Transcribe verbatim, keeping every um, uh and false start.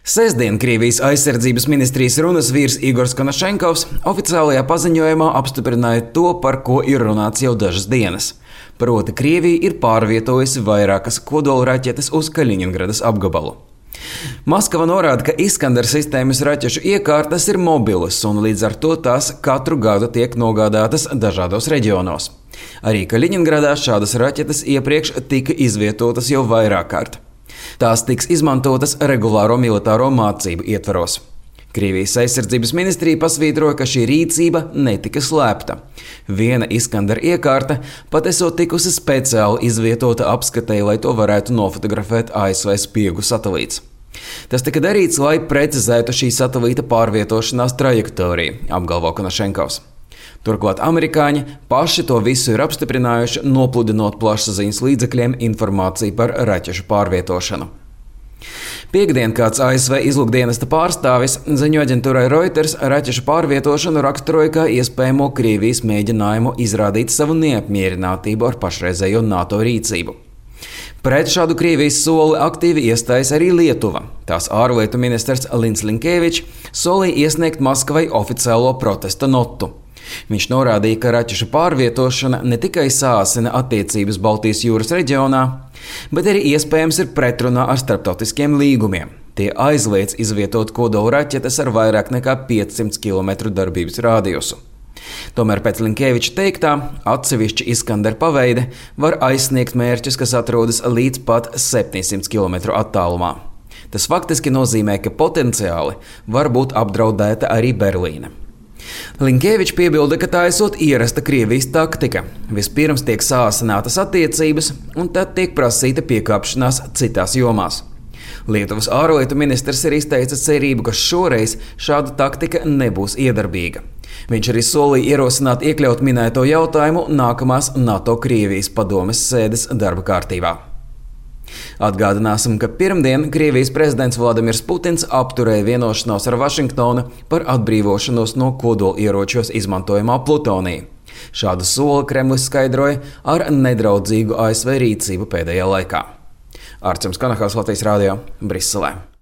Sestdien Krievijas aizsardzības ministrijas runas vīrs Igors Konašenkovs oficiālajā paziņojumā apstiprināja to, par ko ir runāts jau dažas dienas. Proti, Krievija ir pārvietojusi vairākas kodolraķetes uz Kaļiņingradas apgabalu. Maskava norāda, ka Iskander sistēmas raķešu iekārtas ir mobilas un līdz ar to tās katru gadu tiek nogādātas dažādos reģionos. Arī Kaļiņingradā šādas raķetes iepriekš tika izvietotas jau vairāk kārt. Tās tiks izmantotas regulāro militāro mācību ietvaros. Krievijas aizsardzības ministrija pasvītroja, ka šī rīcība netika slēpta. Viena Iskander iekārta pat esot tikusi speciāli izvietota apskatei, lai to varētu nofotografēt A S V spiegu satelīts. Tas tika darīts, lai precizētu šī satelīta pārvietošanās trajektoriju, apgalvo Konašenkovs. Turklāt amerikāņi paši to visu ir apstiprinājuši, nopludinot plašsaziņas līdzekļiem informāciju par raķešu pārvietošanu. Piektdien kāds A S V izlūkdienesta pārstāvis ziņo aģentūrai Reuters raķešu pārvietošanu raksturoja kā iespējamo Krievijas mēģinājumu izrādīt savu neapmierinātību ar pašreizējo NATO rīcību. Pret šādu Krievijas soli aktīvi iestājas arī Lietuva. Tās ārlietu ministrs Lins Linkevičs solīja iesniegt Maskavai oficiālo protesta notu. Viņš norādīja, ka raķešu pārvietošana ne tikai sāsina attiecības Baltijas jūras reģionā, bet arī iespējams ir pretrunā ar starptautiskiem līgumiem. Tie aizliedz izvietot kodolraķetes ar vairāk nekā piecsimt kilometru darbības rādiosu. Tomēr pēc Linkeviča teiktā, atsevišķi Iskander paveide var aizsniegt mērķus, kas atrodas līdz pat septiņsimt kilometru attālumā. Tas faktiski nozīmē, ka potenciāli var būt apdraudēta arī Berlīne. Linkevičs piebilda, ka tā esot ierasta Krievijas taktika. Vispirms tiek sāsinātas attiecības, un tad tiek prasīta piekāpšanās citās jomās. Lietuvas ārlietu ministrs ir izteicis cerību, ka šoreiz šāda taktika nebūs iedarbīga. Viņš arī solīja ierosināt iekļaut minēto jautājumu nākamās NATO-Krievijas padomes sēdes darba kārtībā. Atgādināsim, ka pirmdien Krievijas prezidents Vladimirs Putins apturēja vienošanos ar Vašingtonu par atbrīvošanos no kodolieročos izmantojamā plutonija. Šādu soli Kremlis skaidroja ar nedraudzīgu A S V rīcību pēdējā laikā. Arčuns Kanahaus, Latvijas radio, Briselē.